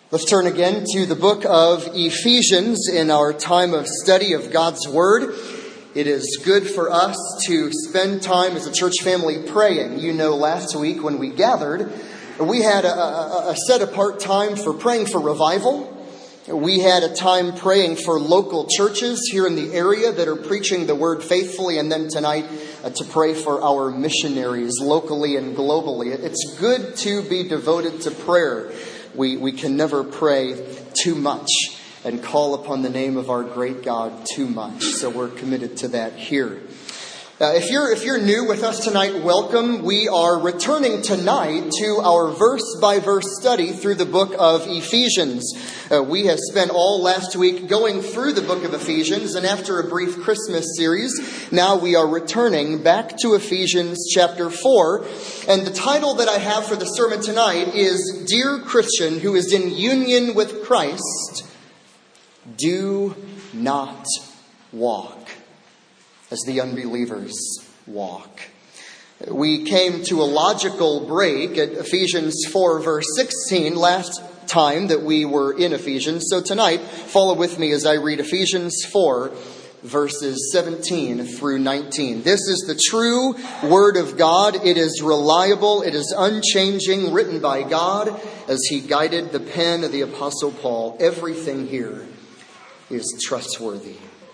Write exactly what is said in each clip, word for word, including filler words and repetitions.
Let's turn again to the book of Ephesians in our time of study of God's Word. It is good for us to spend time as a church family praying. You know, last week when we gathered, we had a, a, a set-apart time for praying for revival. We had a time praying for local churches here in the area that are preaching the Word faithfully, and then tonight uh, to pray for our missionaries locally and globally. It's good to be devoted to prayer. We we can never pray too much and call upon the name of our great God too much. So we're committed to that here. Uh, if you're if you're new with us tonight, welcome. We are returning tonight to our verse-by-verse study through the book of Ephesians. Uh, we have spent all last week going through the book of Ephesians, and after a brief Christmas series, now we are returning back to Ephesians chapter four. And the title that I have for the sermon tonight is, Dear Christian who is in union with Christ, do not walk as the unbelievers walk. We came to a logical break at Ephesians four, verse sixteen, last time that we were in Ephesians. So tonight, follow with me as I read Ephesians four, verses seventeen through nineteen. This is the true Word of God. It is reliable. It is unchanging, written by God as He guided the pen of the Apostle Paul. Everything here is trustworthy.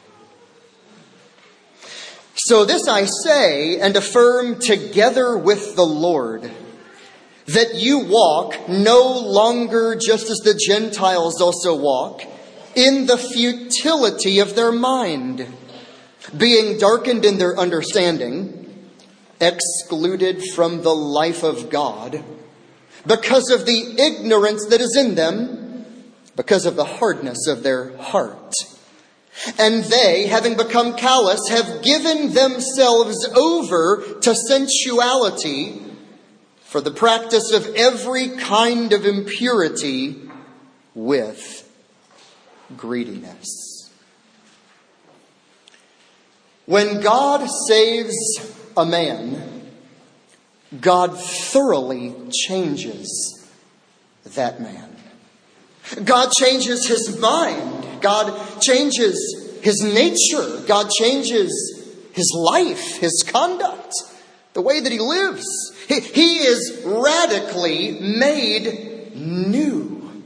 So this I say and affirm together with the Lord, that you walk no longer just as the Gentiles also walk, in the futility of their mind, being darkened in their understanding, excluded from the life of God, because of the ignorance that is in them, because of the hardness of their heart. And they, having become callous, have given themselves over to sensuality for the practice of every kind of impurity with greediness. When God saves a man, God thoroughly changes that man. God changes his mind. God changes his nature. God changes his life, his conduct, the way that he lives. He, he is radically made new.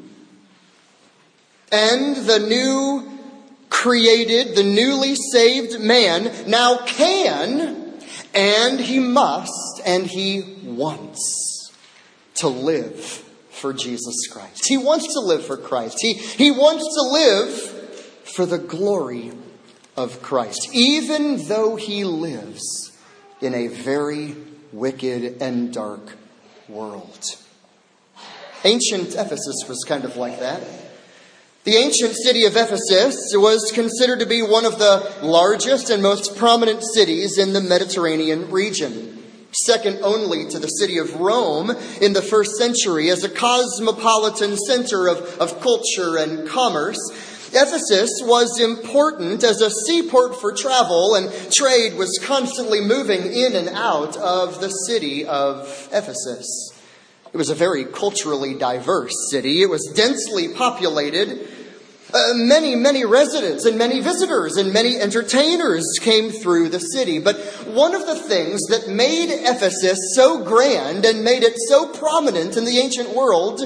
And the new created, the newly saved man now can, and he must, and he wants to live for Jesus Christ. He wants to live for Christ. He, he wants to live for the glory of Christ, even though he lives in a very wicked and dark world. Ancient Ephesus was kind of like that. The ancient city of Ephesus was considered to be one of the largest and most prominent cities in the Mediterranean region, second only to the city of Rome in the first century as a cosmopolitan center of, of culture and commerce. Ephesus was important as a seaport for travel, and trade was constantly moving in and out of the city of Ephesus. It was a very culturally diverse city. It was densely populated. Uh, many, many residents and many visitors and many entertainers came through the city. But one of the things that made Ephesus so grand and made it so prominent in the ancient world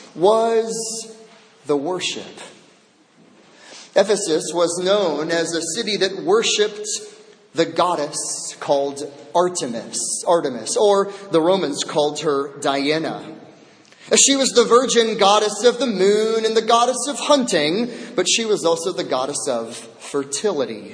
was the worship. Ephesus was known as a city that worshipped the goddess called Artemis, Artemis, or the Romans called her Diana. She was the virgin goddess of the moon and the goddess of hunting, but she was also the goddess of fertility.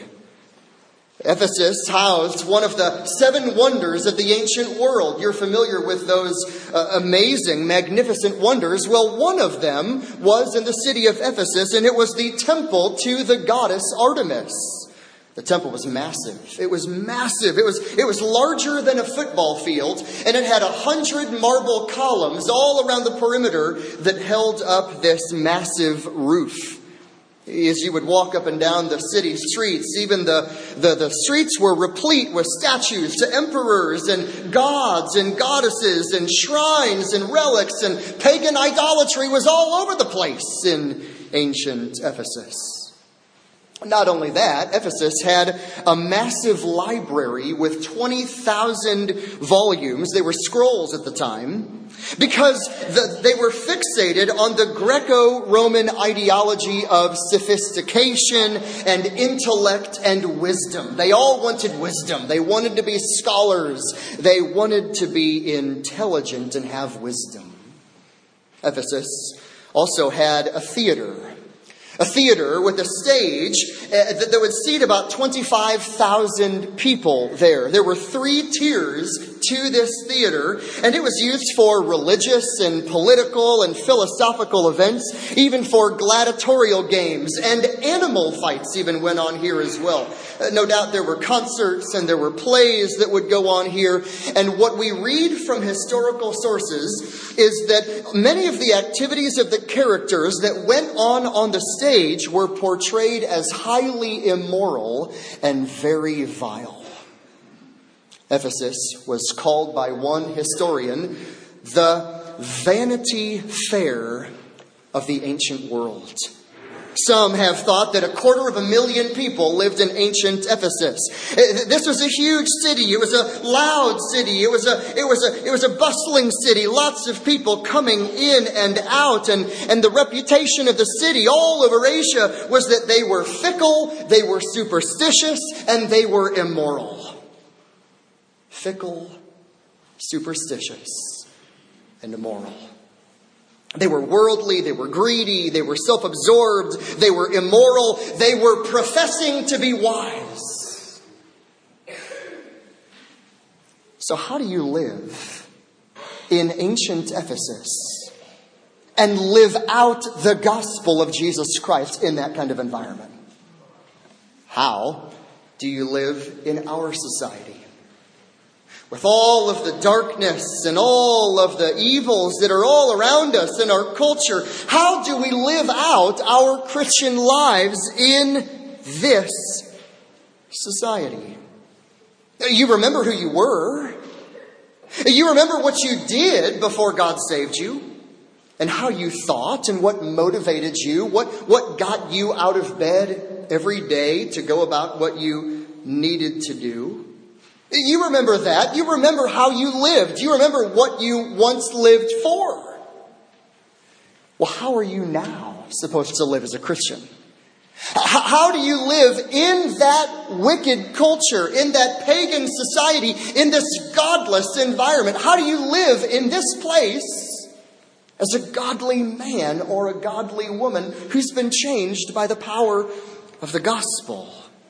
Ephesus housed one of the seven wonders of the ancient world. You're familiar with those uh, amazing, magnificent wonders. Well, one of them was in the city of Ephesus, and it was the temple to the goddess Artemis. The temple was massive. It was massive. It was, it was larger than a football field, and it had a hundred marble columns all around the perimeter that held up this massive roof. As you would walk up and down the city streets, even the, the, the streets were replete with statues to emperors and gods and goddesses and shrines and relics, and pagan idolatry was all over the place in ancient Ephesus. Not only that, Ephesus had a massive library with twenty thousand volumes. They were scrolls at the time, because the, they were fixated on the Greco-Roman ideology of sophistication and intellect and wisdom. They all wanted wisdom. They wanted to be scholars. They wanted to be intelligent and have wisdom. Ephesus also had a theater. A theater with a stage that would seat about twenty-five thousand people there. There were three tiers to this theater, and it was used for religious and political and philosophical events, even for gladiatorial games, and animal fights even went on here as well. No doubt there were concerts and there were plays that would go on here. And what we read from historical sources is that many of the activities of the characters that went on on the stage were portrayed as highly immoral and very vile. Ephesus was called by one historian the Vanity Fair of the ancient world. Some have thought that a quarter of a million people lived in ancient Ephesus. This was a huge city. It was a loud city. It was a, it was a, it was a bustling city. Lots of people coming in and out. And, and the reputation of the city all over Asia was that they were fickle, they were superstitious, and they were immoral. Fickle, superstitious, and immoral. They were worldly, they were greedy, they were self-absorbed, they were immoral, they were professing to be wise. So how do you live in ancient Ephesus and live out the gospel of Jesus Christ in that kind of environment? How do you live in our society? With all of the darkness and all of the evils that are all around us in our culture, how do we live out our Christian lives in this society? You remember who you were. You remember what you did before God saved you, and how you thought and what motivated you, what, what got you out of bed every day to go about what you needed to do. You remember that. You remember how you lived. You remember what you once lived for. Well, how are you now supposed to live as a Christian? How do you live in that wicked culture, in that pagan society, in this godless environment? How do you live in this place as a godly man or a godly woman who's been changed by the power of the gospel?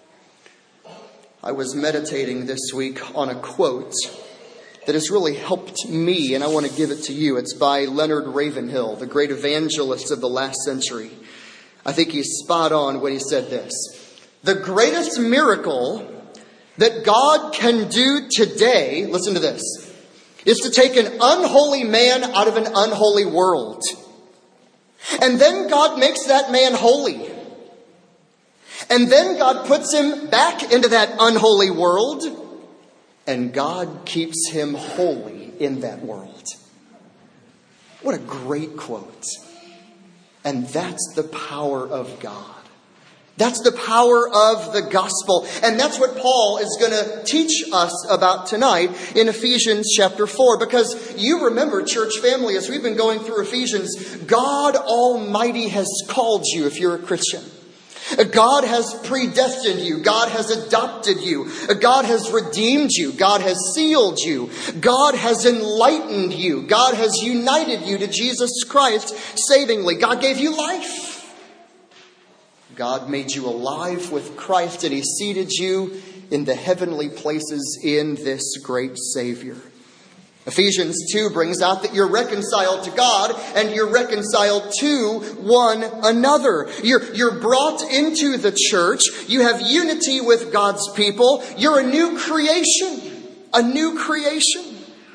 I was meditating this week on a quote that has really helped me, and I want to give it to you. It's by Leonard Ravenhill, the great evangelist of the last century. I think he's spot on when he said this: the greatest miracle that God can do today, listen to this, is to take an unholy man out of an unholy world. And then God makes that man holy. And then God puts him back into that unholy world, and God keeps him holy in that world. What a great quote. And that's the power of God. That's the power of the gospel. And that's what Paul is going to teach us about tonight in Ephesians chapter four. Because you remember, church family, as we've been going through Ephesians, God Almighty has called you if you're a Christian. God has predestined you. God has adopted you. God has redeemed you. God has sealed you. God has enlightened you. God has united you to Jesus Christ savingly. God gave you life. God made you alive with Christ, and He seated you in the heavenly places in this great Savior. Ephesians two brings out that you're reconciled to God and you're reconciled to one another. You're, you're brought into the church. You have unity with God's people. You're a new creation. A new creation.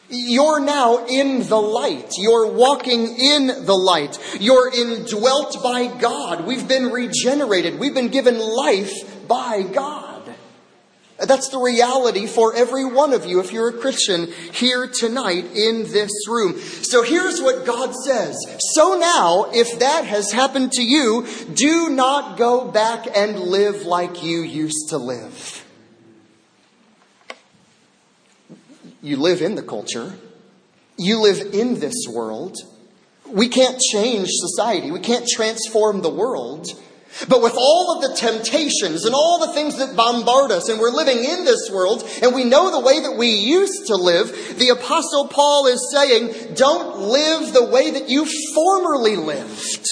You're now in the light. You're walking in the light. You're indwelt by God. We've been regenerated. We've been given life by God. That's the reality for every one of you if you're a Christian here tonight in this room. So here's what God says. So now, if that has happened to you, do not go back and live like you used to live. You live in the culture. You live in this world. We can't change society. We can't transform the world. But with all of the temptations and all the things that bombard us, and we're living in this world, and we know the way that we used to live, the Apostle Paul is saying, don't live the way that you formerly lived.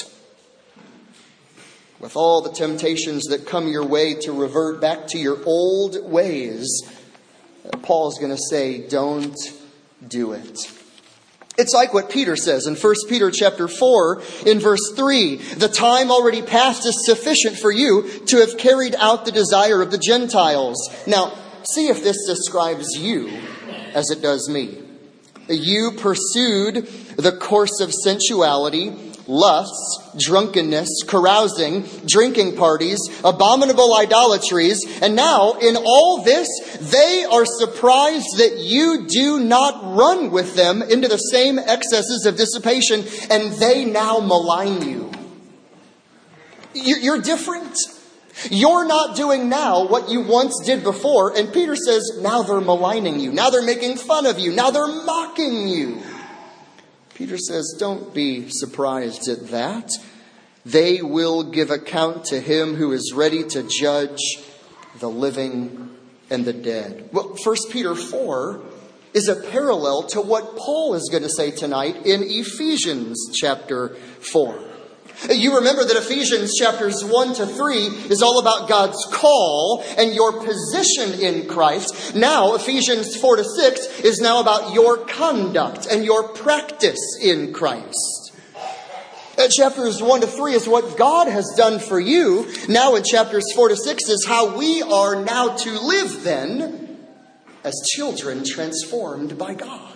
With all the temptations that come your way to revert back to your old ways, Paul's going to say, don't do it. It's like what Peter says in First Peter chapter four in verse three. The time already past is sufficient for you to have carried out the desire of the Gentiles. Now, see if this describes you as it does me. You pursued the course of sensuality, lusts, drunkenness, carousing, drinking parties, abominable idolatries, and now in all this they are surprised that you do not run with them into the same excesses of dissipation, and they now malign you. You're different. You're not doing now what you once did before, and Peter says now they're maligning you, now they're making fun of you, now they're mocking you. Peter says, don't be surprised at that. They will give account to him who is ready to judge the living and the dead. Well, First Peter four is a parallel to what Paul is going to say tonight in Ephesians chapter four. You remember that Ephesians chapters one to three is all about God's call and your position in Christ. Now, Ephesians four to six is now about your conduct and your practice in Christ. Uh, chapters one to three is what God has done for you. Now in chapters four to six is how we are now to live then as children transformed by God.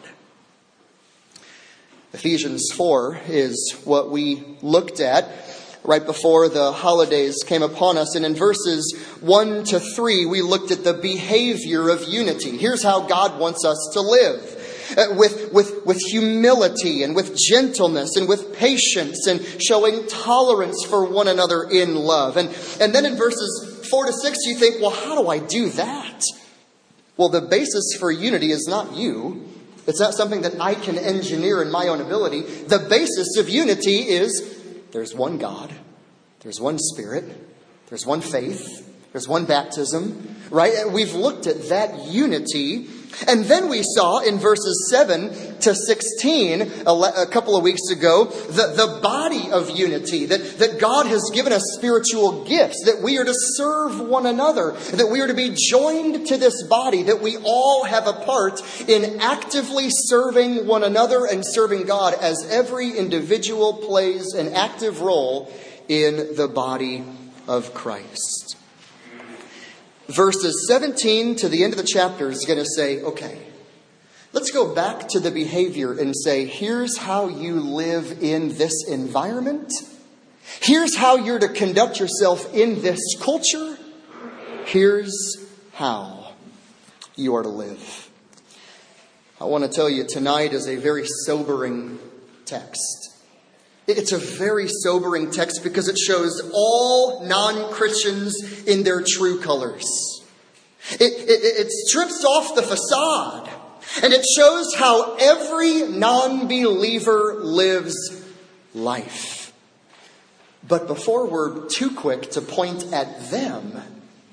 Ephesians four is what we looked at right before the holidays came upon us. And in verses one to three, we looked at the behavior of unity. Here's how God wants us to live. Uh, with, with, with humility and with gentleness and with patience and showing tolerance for one another in love. And, and then in verses four to six, you think, well, how do I do that? Well, the basis for unity is not you. It's not something that I can engineer in my own ability. The basis of unity is there's one God, there's one Spirit, there's one faith, there's one baptism, right? We've looked at that unity. And then we saw in verses seven to sixteen, a couple of weeks ago, the, the body of unity, that, that God has given us spiritual gifts, that we are to serve one another, that we are to be joined to this body, that we all have a part in actively serving one another and serving God, as every individual plays an active role in the body of Christ. Verses seventeen to the end of the chapter is going to say, okay, let's go back to the behavior and say, here's how you live in this environment. Here's how you're to conduct yourself in this culture. Here's how you are to live. I want to tell you tonight is a very sobering text. It's a very sobering text because it shows all non-Christians in their true colors. It, it, it strips off the facade and it shows how every non-believer lives life. But before we're too quick to point at them,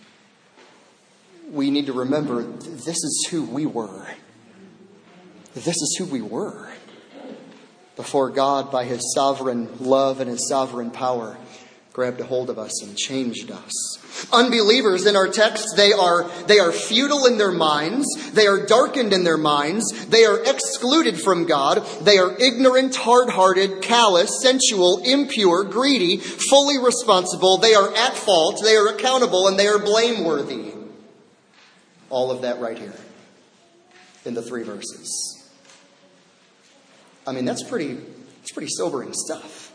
we need to remember this is who we were. This is who we were. Before God, by His sovereign love and His sovereign power, grabbed a hold of us and changed us. Unbelievers in our text, they are, they are futile in their minds. They are darkened in their minds. They are excluded from God. They are ignorant, hard-hearted, callous, sensual, impure, greedy, fully responsible. They are at fault. They are accountable, and they are blameworthy. All of that right here in the three verses. I mean, that's pretty, that's pretty sobering stuff.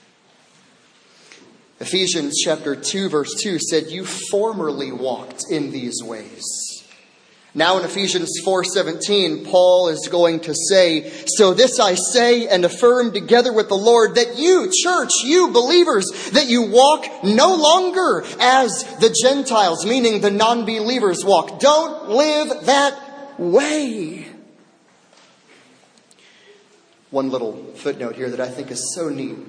Ephesians chapter two, verse two said, you formerly walked in these ways. Now in Ephesians four seventeen, Paul is going to say, so this I say and affirm together with the Lord, that you, church, you believers, that you walk no longer as the Gentiles, meaning the non-believers walk. Don't live that way. One little footnote here that I think is so neat.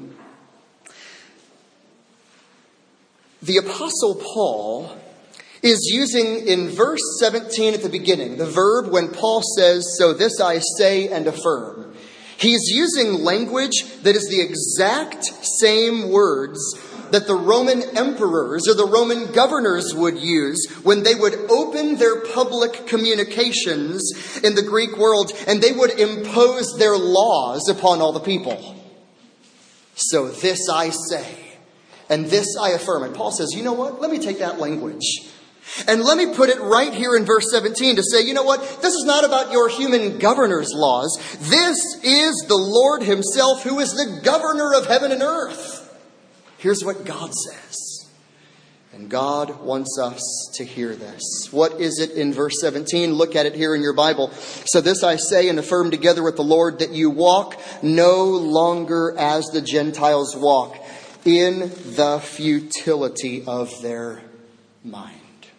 The Apostle Paul is using in verse seventeen at the beginning, the verb when Paul says, so this I say and affirm. He's using language that is the exact same words that the Roman emperors or the Roman governors would use when they would open their public communications in the Greek world and they would impose their laws upon all the people. So this I say and this I affirm. And Paul says, you know what? Let me take that language and let me put it right here in verse seventeen to say, you know what? This is not about your human governor's laws. This is the Lord himself who is the governor of heaven and earth. Here's what God says. And God wants us to hear this. What is it in verse seventeen? Look at it here in your Bible. So this I say and affirm together with the Lord, that you walk no longer as the Gentiles walk, in the futility of their mind.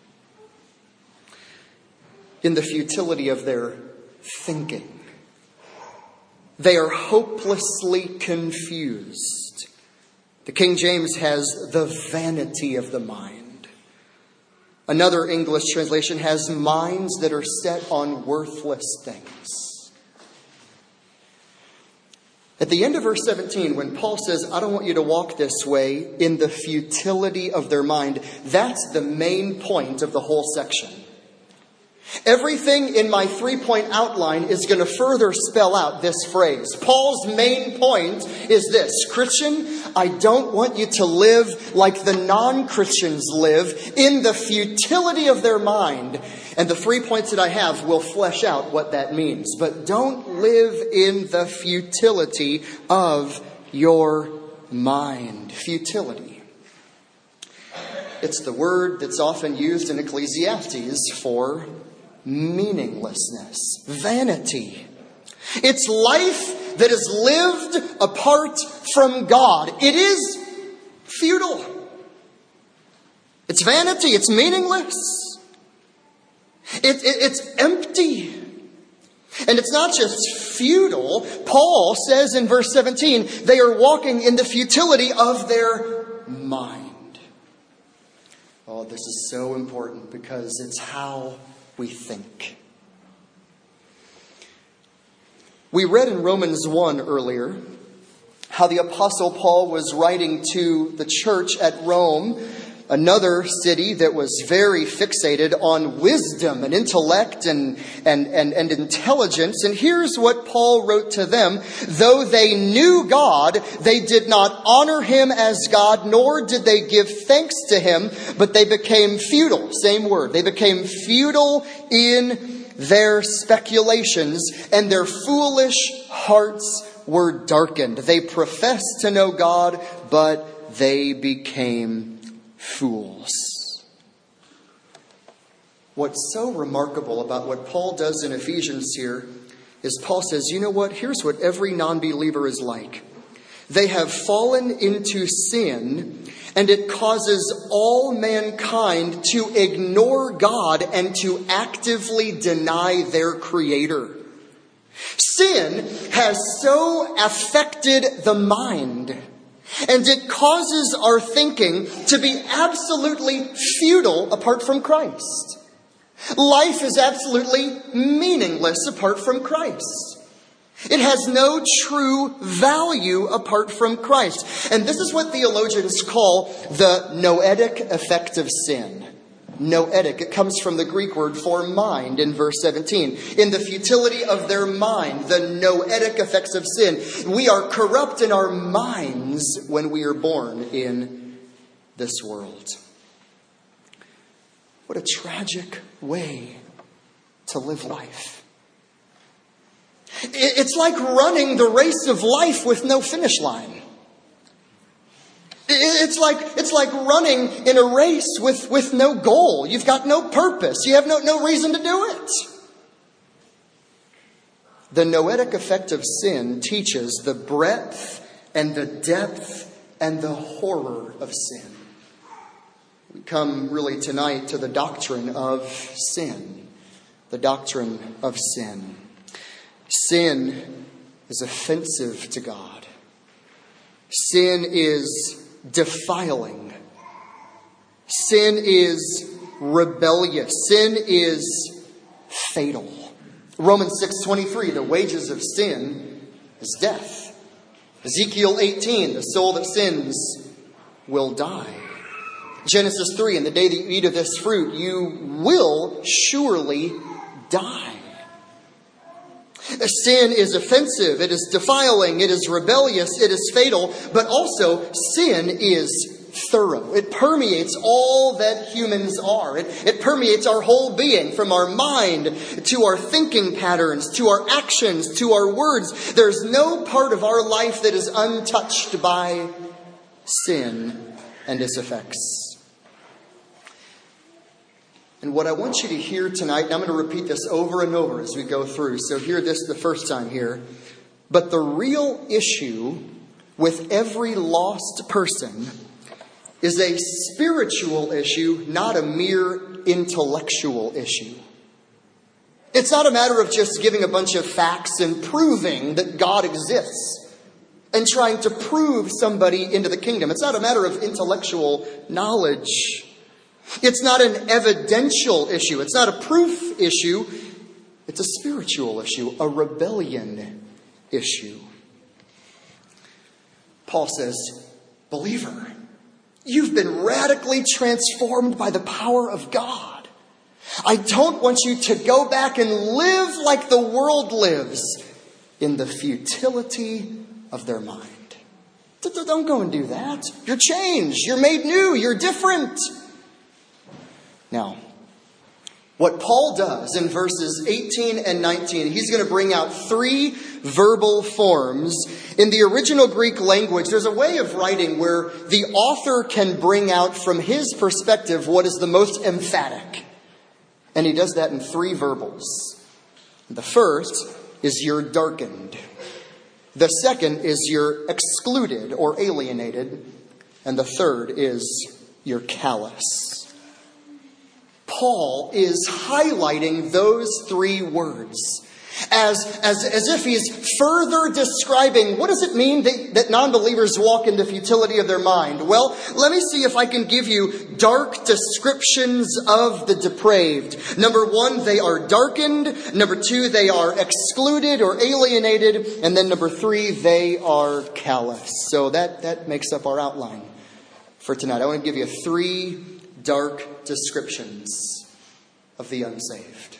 In the futility of their thinking. They are hopelessly confused. The King James has the vanity of the mind. Another English translation has minds that are set on worthless things. At the end of verse seventeen, when Paul says, I don't want you to walk this way in the futility of their mind, that's the main point of the whole section. Everything in my three-point outline is going to further spell out this phrase. Paul's main point is this. Christian, I don't want you to live like the non-Christians live in the futility of their mind. And the three points that I have will flesh out what that means. But don't live in the futility of your mind. Futility. It's the word that's often used in Ecclesiastes for meaninglessness, vanity. It's life that is lived apart from God. It is futile. It's vanity. It's meaningless. It, it, it's empty. And it's not just futile. Paul says in verse seventeen, they are walking in the futility of their mind. Oh, this is so important because it's how we think. We read in Romans one earlier how the Apostle Paul was writing to the church at Rome, another city that was very fixated on wisdom and intellect and, and, and, and intelligence. And here's what Paul wrote to them. Though they knew God, they did not honor him as God, nor did they give thanks to him, but they became futile. Same word. They became futile in their speculations, and their foolish hearts were darkened. They professed to know God, but they became fools. What's so remarkable about what Paul does in Ephesians here is Paul says, you know what? Here's what every non-believer is like. They have fallen into sin, and it causes all mankind to ignore God and to actively deny their Creator. Sin has so affected the mind, and it causes our thinking to be absolutely futile apart from Christ. Life is absolutely meaningless apart from Christ. It has no true value apart from Christ. And this is what theologians call the noetic effect of sin. Noetic. It comes from the Greek word for mind in verse seventeen. In the futility of their mind, the noetic effects of sin. We are corrupt in our minds when we are born in this world. What a tragic way to live life. It's like running the race of life with no finish line. It's like, it's like running in a race with, with no goal. You've got no purpose. You have no, no reason to do it. The noetic effect of sin teaches the breadth and the depth and the horror of sin. We come really tonight to the doctrine of sin. The doctrine of sin. Sin is offensive to God. Sin is defiling. Sin is rebellious. Sin is fatal. Romans six twenty-three, the wages of sin is death. Ezekiel eighteen, the soul that sins will die. Genesis three, in the day that you eat of this fruit, you will surely die. Sin is offensive, it is defiling, it is rebellious, it is fatal, but also sin is thorough. It permeates all that humans are. It, it permeates our whole being, from our mind to our thinking patterns, to our actions, to our words. There's no part of our life that is untouched by sin and its effects. And what I want you to hear tonight, and I'm going to repeat this over and over as we go through, so hear this the first time here. But the real issue with every lost person is a spiritual issue, not a mere intellectual issue. It's not a matter of just giving a bunch of facts and proving that God exists and trying to prove somebody into the kingdom. It's not a matter of intellectual knowledge. It's not an evidential issue. It's not a proof issue. It's a spiritual issue, a rebellion issue. Paul says, believer, you've been radically transformed by the power of God. I don't want you to go back and live like the world lives, in the futility of their mind. Don't go and do that. You're changed. You're made new. You're different. Now, what Paul does in verses eighteen and nineteen, he's going to bring out three verbal forms. In the original Greek language, there's a way of writing where the author can bring out from his perspective what is the most emphatic. And he does that in three verbals. The first is you're darkened. The second is you're excluded or alienated. And the third is you're callous. Paul is highlighting those three words as, as, as if he's further describing what does it mean that, that non-believers walk in the futility of their mind. Well, let me see if I can give you dark descriptions of the depraved. Number one, they are darkened. Number two, they are excluded or alienated. And then number three, they are callous. So that, that makes up our outline for tonight. I want to give you three dark descriptions of the unsaved.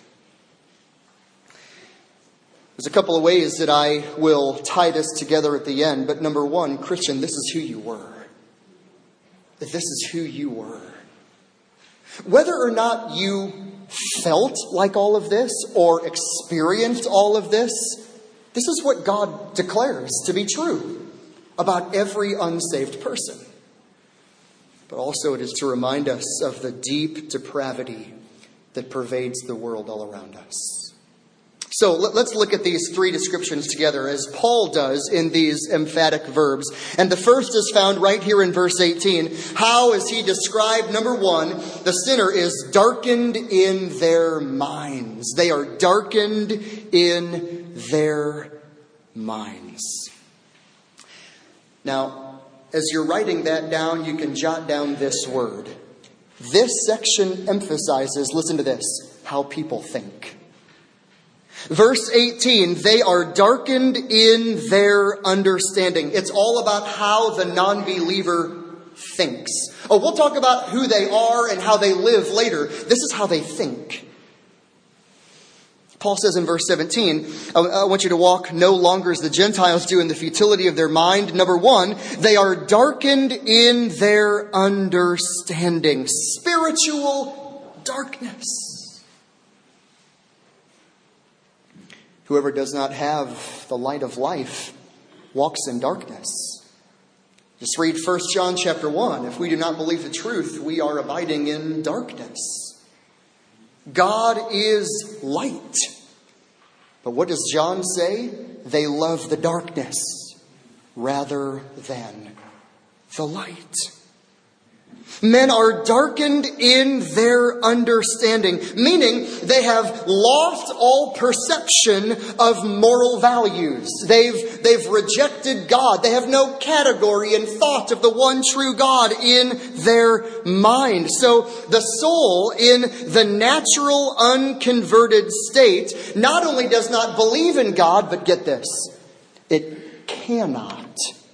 There's a couple of ways that I will tie this together at the end. But number one, Christian, this is who you were. This is who you were. Whether or not you felt like all of this or experienced all of this, this is what God declares to be true about every unsaved person. But also it is to remind us of the deep depravity that pervades the world all around us. So let's look at these three descriptions together as Paul does in these emphatic verbs. And the first is found right here in verse eighteen. How is he described? Number one, the sinner is darkened in their minds. They are darkened in their minds. Now, as you're writing that down, you can jot down this word. This section emphasizes, listen to this, how people think. Verse eighteen, they are darkened in their understanding. It's all about how the non-believer thinks. Oh, we'll talk about who they are and how they live later. This is how they think. Paul says in verse seventeen, I want you to walk no longer as the Gentiles do in the futility of their mind. Number one, they are darkened in their understanding. Spiritual darkness. Whoever does not have the light of life walks in darkness. Just read First John chapter one. If we do not believe the truth, we are abiding in darkness. God is light. But what does John say? They love the darkness rather than the light. Men are darkened in their understanding, meaning they have lost all perception of moral values. They've, they've rejected God. They have no category and thought of the one true God in their mind. So the soul in the natural unconverted state not only does not believe in God, but get this, it cannot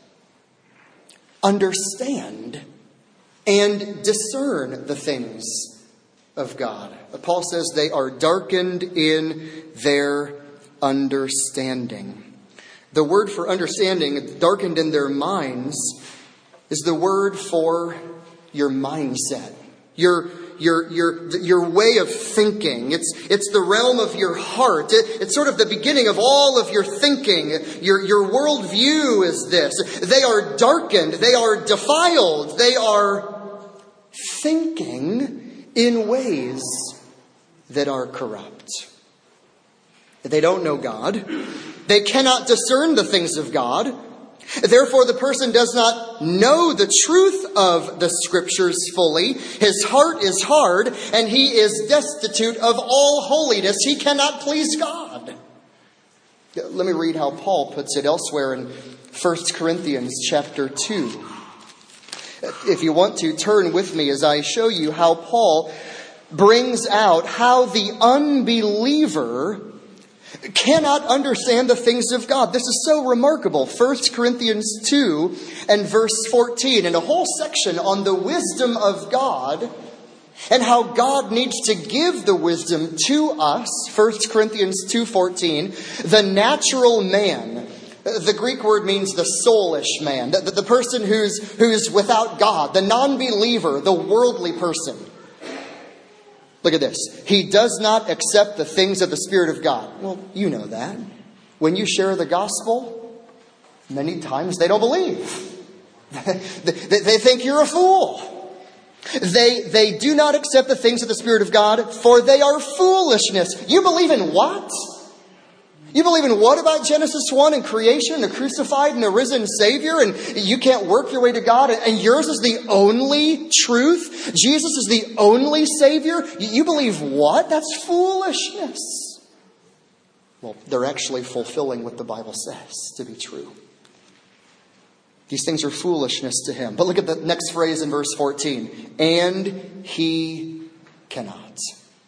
understand and discern the things of God. But Paul says they are darkened in their understanding. The word for understanding, darkened in their minds, is the word for your mindset. Your, your, your, your way of thinking. It's, it's the realm of your heart. It, it's sort of the beginning of all of your thinking. Your, your worldview is this. They are darkened. They are defiled. They are thinking in ways that are corrupt. They don't know God. They cannot discern the things of God. Therefore, the person does not know the truth of the Scriptures fully. His heart is hard, and he is destitute of all holiness. He cannot please God. Let me read how Paul puts it elsewhere in First Corinthians chapter two. If you want to, turn with me as I show you how Paul brings out how the unbeliever cannot understand the things of God. This is so remarkable. First Corinthians two and verse fourteen, and a whole section on the wisdom of God and how God needs to give the wisdom to us. First Corinthians two fourteen, the natural man. The Greek word means the soulish man, the, the person who's, who's without God, the non-believer, the worldly person. Look at this. He does not accept the things of the Spirit of God. Well, you know that. When you share the gospel, many times they don't believe. They think you're a fool. They, they do not accept the things of the Spirit of God, for they are foolishness. You believe in what? You believe in what about Genesis one and creation and a crucified and a risen Savior, and you can't work your way to God, and yours is the only truth? Jesus is the only Savior? You believe what? That's foolishness. Well, they're actually fulfilling what the Bible says to be true. These things are foolishness to him. But look at the next phrase in verse fourteen. And he cannot.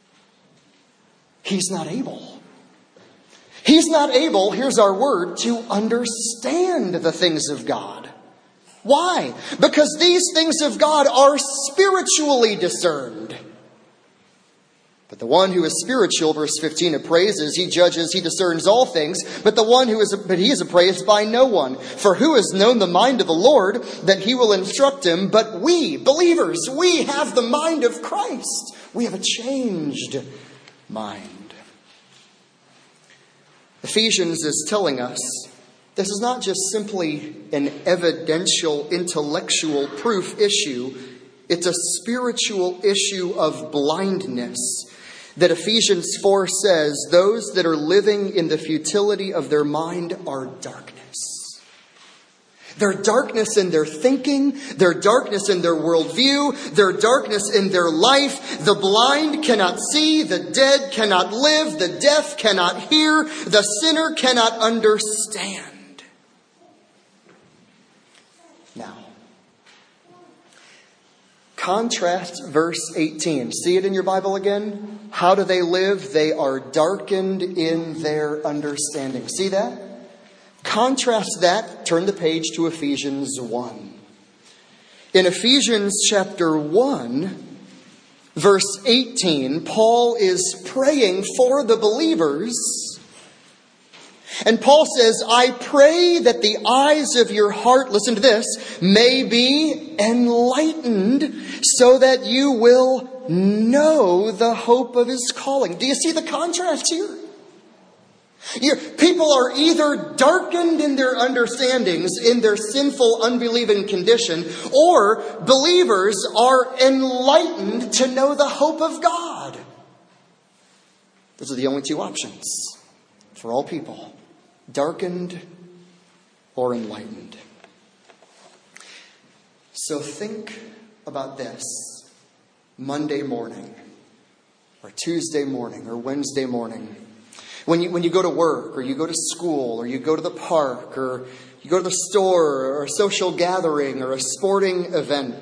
He's not able. He's not able, here's our word, to understand the things of God. Why? Because these things of God are spiritually discerned. But the one who is spiritual, verse fifteen, appraises, he judges, he discerns all things. But the one who is, but he is appraised by no one. For who has known the mind of the Lord that he will instruct him? But we, believers, we have the mind of Christ. We have a changed mind. Ephesians is telling us this is not just simply an evidential, intellectual proof issue. It's a spiritual issue of blindness. That Ephesians four says, those that are living in the futility of their mind are darkness. Their darkness in their thinking, their darkness in their worldview, their darkness in their life. The blind cannot see, the dead cannot live, the deaf cannot hear, the sinner cannot understand. Now, contrast verse eighteen. See it in your Bible again? How do they live? They are darkened in their understanding. See that? Contrast that, turn the page to Ephesians one. In Ephesians chapter one, verse eighteen, Paul is praying for the believers. And Paul says, I pray that the eyes of your heart, listen to this, may be enlightened so that you will know the hope of his calling. Do you see the contrast here? You, people are either darkened in their understandings, in their sinful, unbelieving condition, or believers are enlightened to know the hope of God. Those are the only two options for all people: darkened or enlightened. So think about this Monday morning, or Tuesday morning, or Wednesday morning. When you, when you go to work, or you go to school, or you go to the park, or you go to the store, or a social gathering, or a sporting event,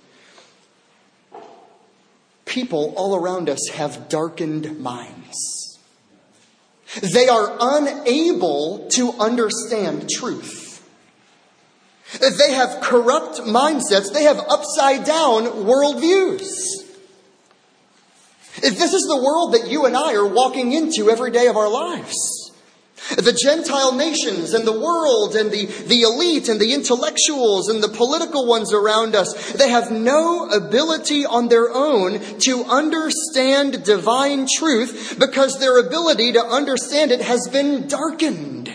people all around us have darkened minds. They are unable to understand truth. They have corrupt mindsets. They have upside down worldviews. This is the world that you and I are walking into every day of our lives. The Gentile nations and the world and the, the elite and the intellectuals and the political ones around us, they have no ability on their own to understand divine truth because their ability to understand it has been darkened.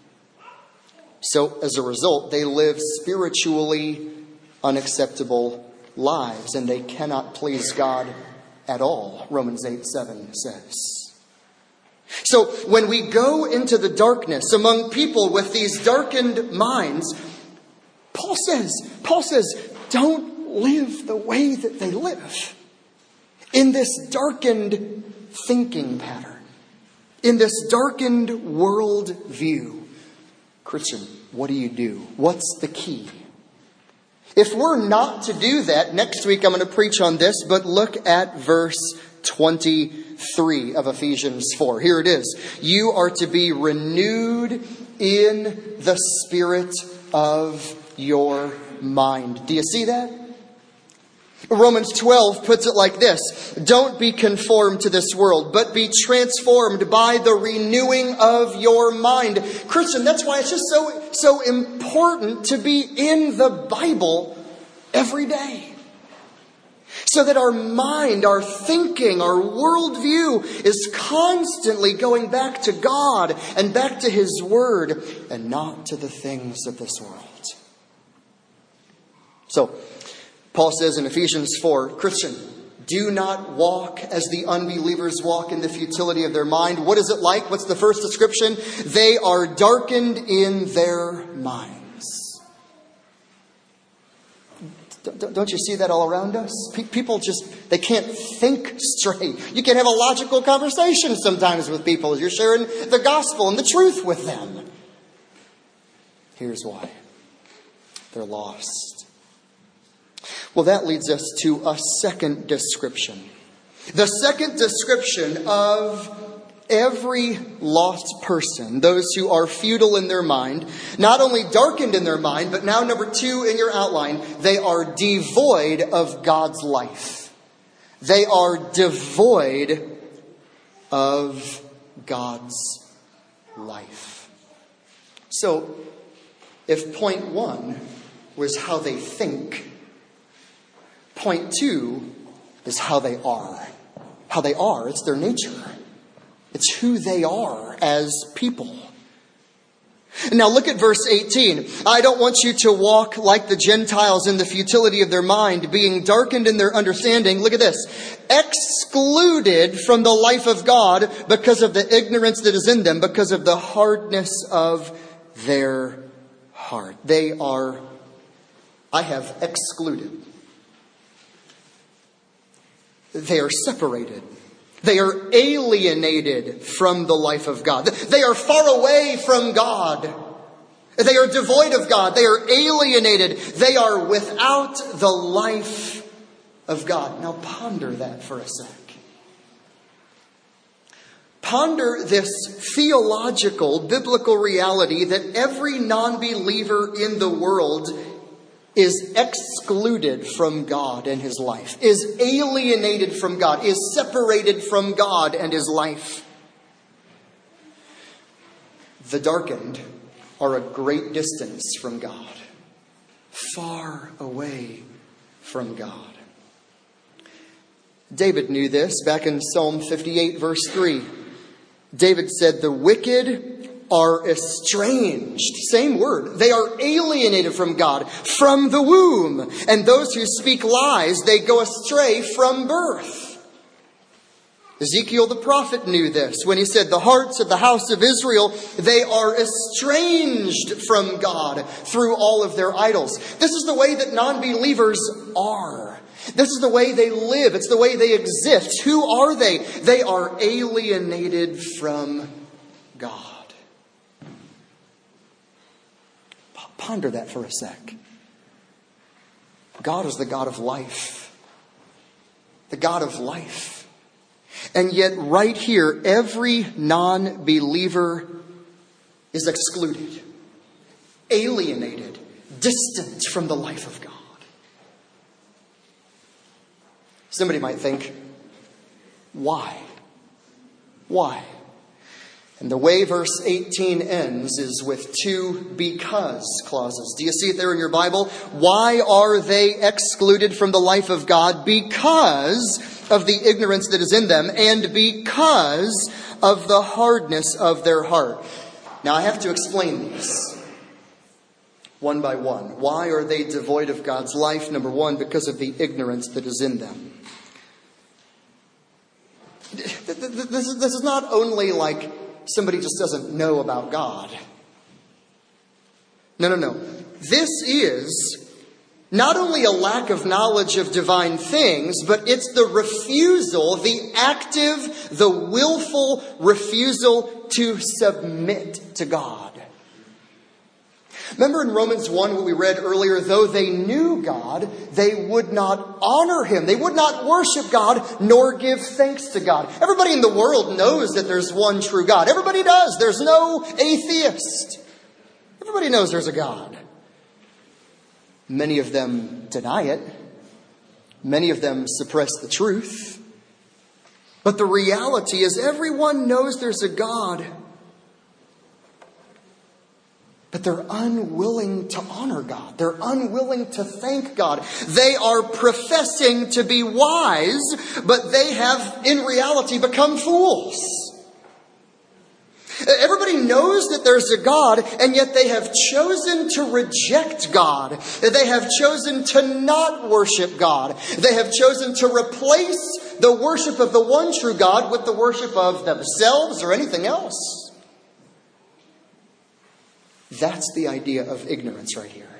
So as a result, they live spiritually unacceptable lives, and they cannot please God at all, Romans eight seven says. So when we go into the darkness among people with these darkened minds, Paul says, Paul says, don't live the way that they live. In this darkened thinking pattern, in this darkened world view. Christian, what do you do? What's the key? If we're not to do that, next week I'm going to preach on this, but look at verse twenty-three of Ephesians four. Here it is. You are to be renewed in the spirit of your mind. Do you see that? Romans twelve puts it like this. Don't be conformed to this world, but be transformed by the renewing of your mind. Christian, that's why it's just so, so important to be in the Bible every day. So that our mind, our thinking, our worldview is constantly going back to God and back to His Word and not to the things of this world. So, Paul says in Ephesians four, Christian, do not walk as the unbelievers walk in the futility of their mind. What is it like? What's the first description? They are darkened in their minds. Don't you see that all around us? People just, they can't think straight. You can't have a logical conversation sometimes with people as you're sharing the gospel and the truth with them. Here's why. They're lost. Well, that leads us to a second description. The second description of every lost person, those who are futile in their mind, not only darkened in their mind, but now number two in your outline, they are devoid of God's life. They are devoid of God's life. So, if point one was how they think, point two is how they are. How they are, it's their nature. It's who they are as people. Now look at verse eighteen. I don't want you to walk like the Gentiles in the futility of their mind, being darkened in their understanding. Look at this. Excluded from the life of God because of the ignorance that is in them, because of the hardness of their heart. They are, I have excluded. They are separated. They are alienated from the life of God. They are far away from God. They are devoid of God. They are alienated. They are without the life of God. Now ponder that for a sec. Ponder this theological, biblical reality that every non-believer in the world is excluded from God and his life, is alienated from God, is separated from God and his life. The darkened are a great distance from God, far away from God. David knew this back in Psalm fifty-eight, verse three. David said, the wicked are estranged. Same word. They are alienated from God from the womb. And those who speak lies, they go astray from birth. Ezekiel the prophet knew this when he said, the hearts of the house of Israel, they are estranged from God through all of their idols. This is the way that non-believers are. This is the way they live. It's the way they exist. Who are they? They are alienated from God. Ponder that for a sec. God is the God of life. The God of life. And yet right here, every non-believer is excluded, alienated, distant from the life of God. Somebody might think, why? Why? And the way verse eighteen ends is with two because clauses. Do you see it there in your Bible? Why are they excluded from the life of God? Because of the ignorance that is in them and because of the hardness of their heart. Now I have to explain these one by one. Why are they devoid of God's life? Number one, because of the ignorance that is in them. This is not only like somebody just doesn't know about God. No, no, no. This is not only a lack of knowledge of divine things, but it's the refusal, the active, the willful refusal to submit to God. Remember in Romans one, what we read earlier, though they knew God, they would not honor Him. They would not worship God, nor give thanks to God. Everybody in the world knows that there's one true God. Everybody does. There's no atheist. Everybody knows there's a God. Many of them deny it. Many of them suppress the truth. But the reality is everyone knows there's a God. But they're unwilling to honor God. They're unwilling to thank God. They are professing to be wise, but they have in reality become fools. Everybody knows that there's a God, and yet they have chosen to reject God. They have chosen to not worship God. They have chosen to replace the worship of the one true God with the worship of themselves or anything else. That's the idea of ignorance right here.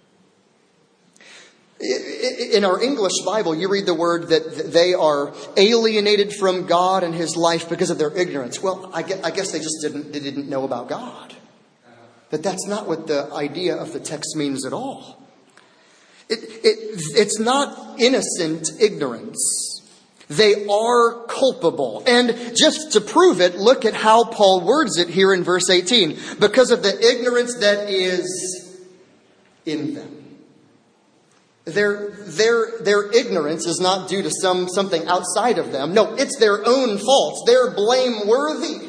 In our English Bible, you read the word that they are alienated from God and His life because of their ignorance. Well, I guess they just didn't, they didn't know about God. But that's not what the idea of the text means at all. It, it, it's not innocent ignorance. They are culpable. And just to prove it, look at how Paul words it here in verse eighteen. Because of the ignorance that is in them. Their, their, their ignorance is not due to some, something outside of them. No, it's their own faults. They're blameworthy.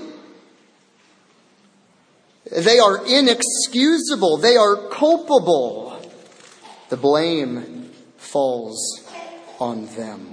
They are inexcusable. They are culpable. The blame falls on them.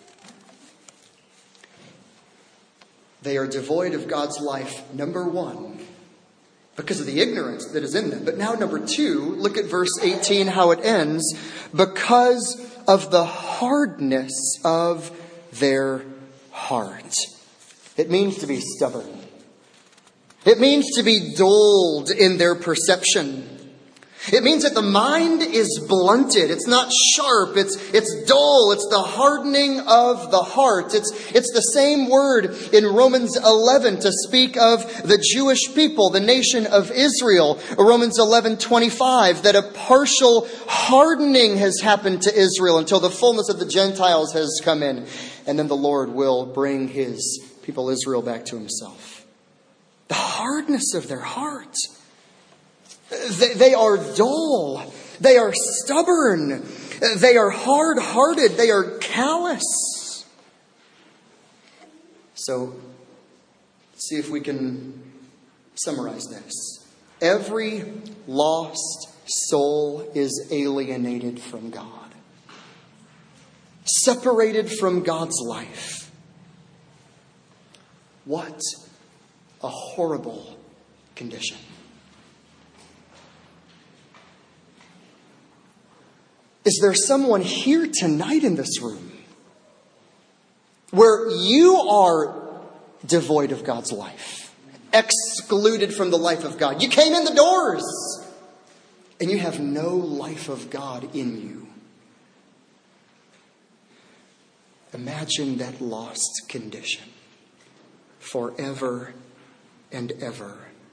They are devoid of God's life, number one, because of the ignorance that is in them. But now, number two, look at verse eighteen, how it ends. Because of the hardness of their heart. It means to be stubborn. It means to be dulled in their perception. It means that the mind is blunted. It's not sharp. It's, it's dull. It's the hardening of the heart. It's, it's the same word in Romans eleven to speak of the Jewish people, the nation of Israel. Romans eleven twenty-five, that a partial hardening has happened to Israel until the fullness of the Gentiles has come in. And then the Lord will bring His people Israel back to Himself. The hardness of their heart. They, they are dull. They are stubborn. They are hard-hearted. They are callous. So, see if we can summarize this. Every lost soul is alienated from God. Separated from God's life. What a horrible condition. Is there someone here tonight in this room where you are devoid of God's life, excluded from the life of God? You came in the doors and you have no life of God in you. Imagine that lost condition forever and ever.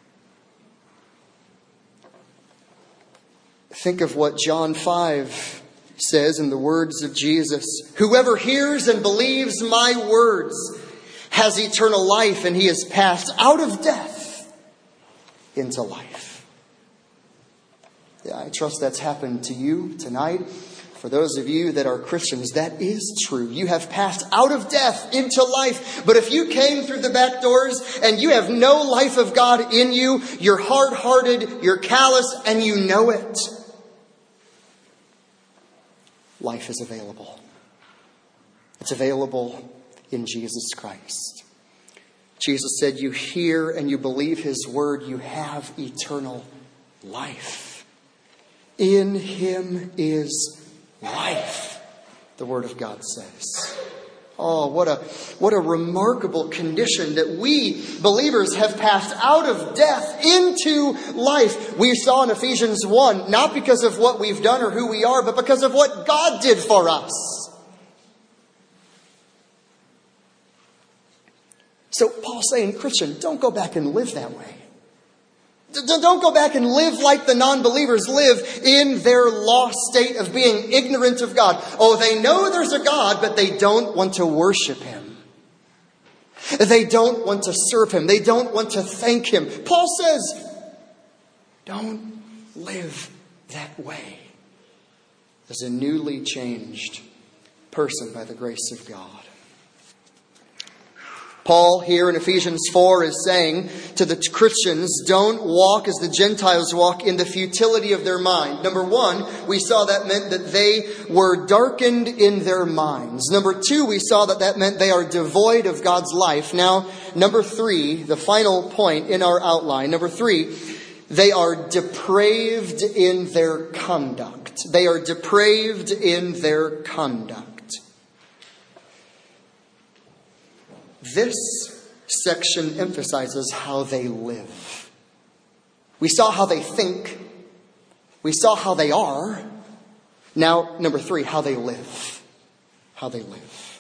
Think of what John five says in the words of Jesus. Whoever hears and believes my words has eternal life, and he is passed out of death into life. Yeah, I trust that's happened to you tonight. For those of you that are Christians, that is true. You have passed out of death into life. But if you came through the back doors and you have no life of God in you, you're hard-hearted, you're callous, and you know it. Life is available. It's available in Jesus Christ. Jesus said, you hear and you believe his word, you have eternal life. In him is life, the Word of God says. Oh, what a what a remarkable condition that we believers have passed out of death into life. We saw in Ephesians one, not because of what we've done or who we are, but because of what God did for us. So Paul's saying, Christian, don't go back and live that way. Don't go back and live like the non-believers live in their lost state of being ignorant of God. Oh, they know there's a God, but they don't want to worship him. They don't want to serve him. They don't want to thank him. Paul says, don't live that way as a newly changed person by the grace of God. Paul here in Ephesians four is saying to the Christians, don't walk as the Gentiles walk in the futility of their mind. Number one, we saw that meant that they were darkened in their minds. Number two, we saw that that meant they are devoid of God's life. Now, number three, the final point in our outline. Number three, they are depraved in their conduct. They are depraved in their conduct. This section emphasizes how they live. We saw how they think. We saw how they are. Now, number three, how they live. How they live.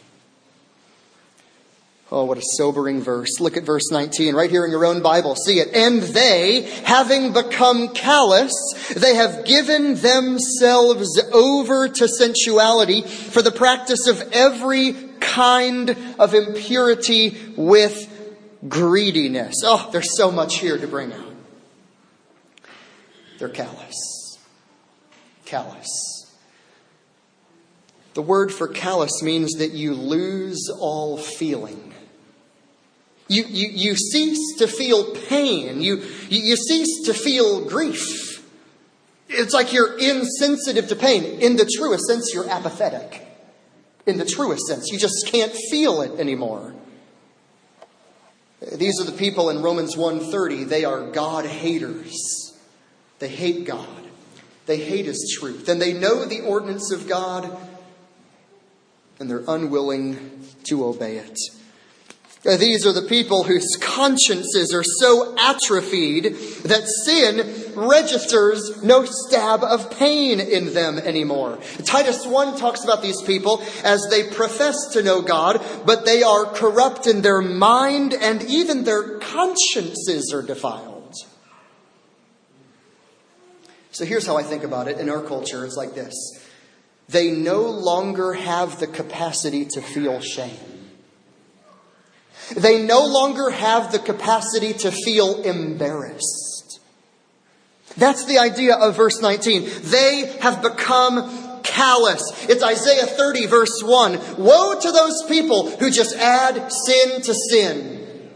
Oh, what a sobering verse. Look at verse nineteen right here in your own Bible. See it. And they, having become callous, they have given themselves over to sensuality for the practice of every kind of impurity with greediness. Oh, there's so much here to bring out. They're callous. Callous. The word for callous means that you lose all feeling. You, you, you cease to feel pain. You, you, you cease to feel grief. It's like you're insensitive to pain. In the truest sense, you're apathetic. In the truest sense, you just can't feel it anymore. These are the people in Romans one thirty. They are God haters. They hate God. They hate his truth. And they know the ordinance of God, and they're unwilling to obey it. These are the people whose consciences are so atrophied that sin registers no stab of pain in them anymore. Titus one talks about these people as they profess to know God, but they are corrupt in their mind, and even their consciences are defiled. So here's how I think about it in our culture. It's like this. They no longer have the capacity to feel shame. They no longer have the capacity to feel embarrassed. That's the idea of verse nineteen. They have become callous. It's Isaiah thirty verse one. Woe to those people who just add sin to sin.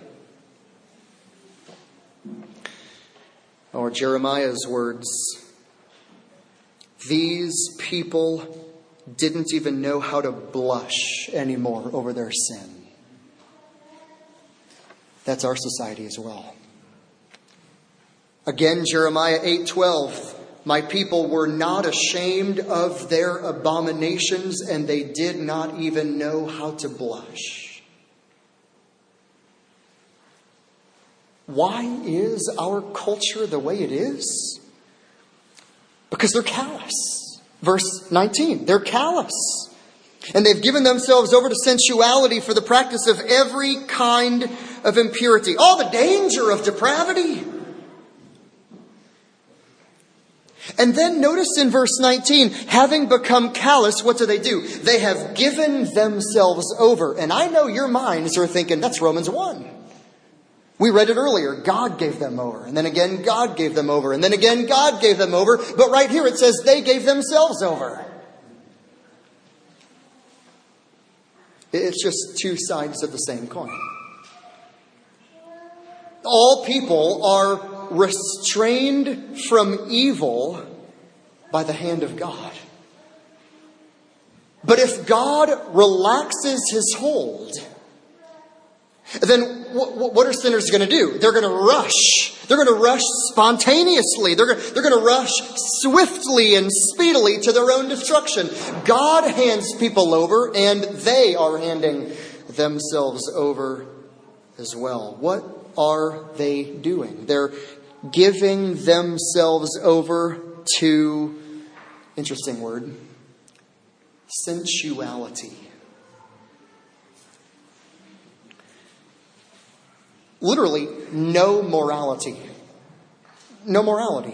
Or Jeremiah's words. These people didn't even know how to blush anymore over their sin. That's our society as well. Again, Jeremiah eight twelve. My people were not ashamed of their abominations, and they did not even know how to blush. Why is our culture the way it is? Because they're callous. Verse nineteen, they're callous. And they've given themselves over to sensuality for the practice of every kind of impurity. Oh, the danger of depravity. And then notice in verse nineteen, having become callous, what do they do? They have given themselves over. And I know your minds are thinking, that's Romans one. We read it earlier. God gave them over. And then again, God gave them over. And then again, God gave them over. But right here it says they gave themselves over. It's just two sides of the same coin. All people are restrained from evil by the hand of God. But if God relaxes his hold, then what are sinners going to do? They're going to rush. They're going to rush spontaneously. They're going, they're going to rush swiftly and speedily to their own destruction. God hands people over, and they are handing themselves over as well. What are they doing? They're giving themselves over to, interesting word, sensuality. Literally, no morality. No morality.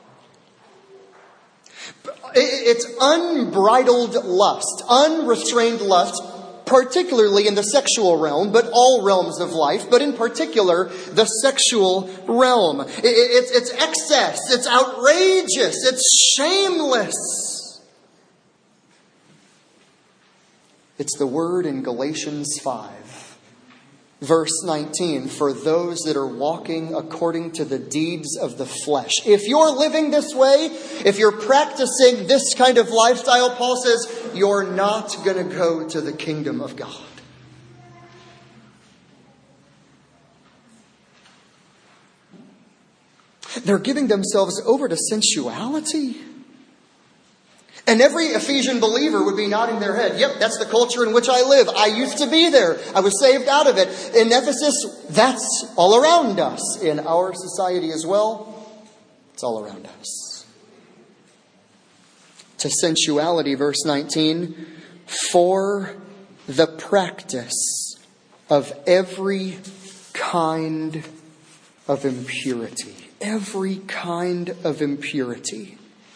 It's unbridled lust, unrestrained lust, particularly in the sexual realm, but all realms of life, but in particular, the sexual realm. It's, it's excess, it's outrageous, it's shameless. It's the word in Galatians five. Verse nineteen, for those that are walking according to the deeds of the flesh. If you're living this way, if you're practicing this kind of lifestyle, Paul says, you're not going to go to the kingdom of God. They're giving themselves over to sensuality. And every Ephesian believer would be nodding their head. Yep, that's the culture in which I live. I used to be there. I was saved out of it. In Ephesus, that's all around us. In our society as well, it's all around us. To sensuality, verse nineteen, for the practice of every kind of impurity. Every kind of impurity.